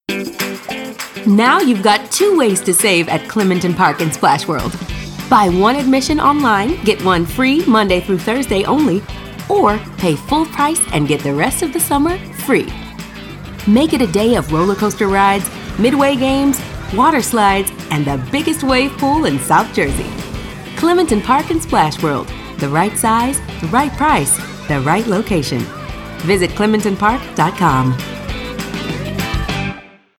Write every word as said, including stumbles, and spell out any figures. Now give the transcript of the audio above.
Now you've got two ways to save at Clementon Park and Splash World. Buy one admission online, get one free Monday through Thursday only, or pay full price and get the rest of the summer free. Make it a day of roller coaster rides, midway games, water slides, and the biggest wave pool in South Jersey. Clementon Park and Splash World. The right size, the right price, the right location. Visit clementon park dot com.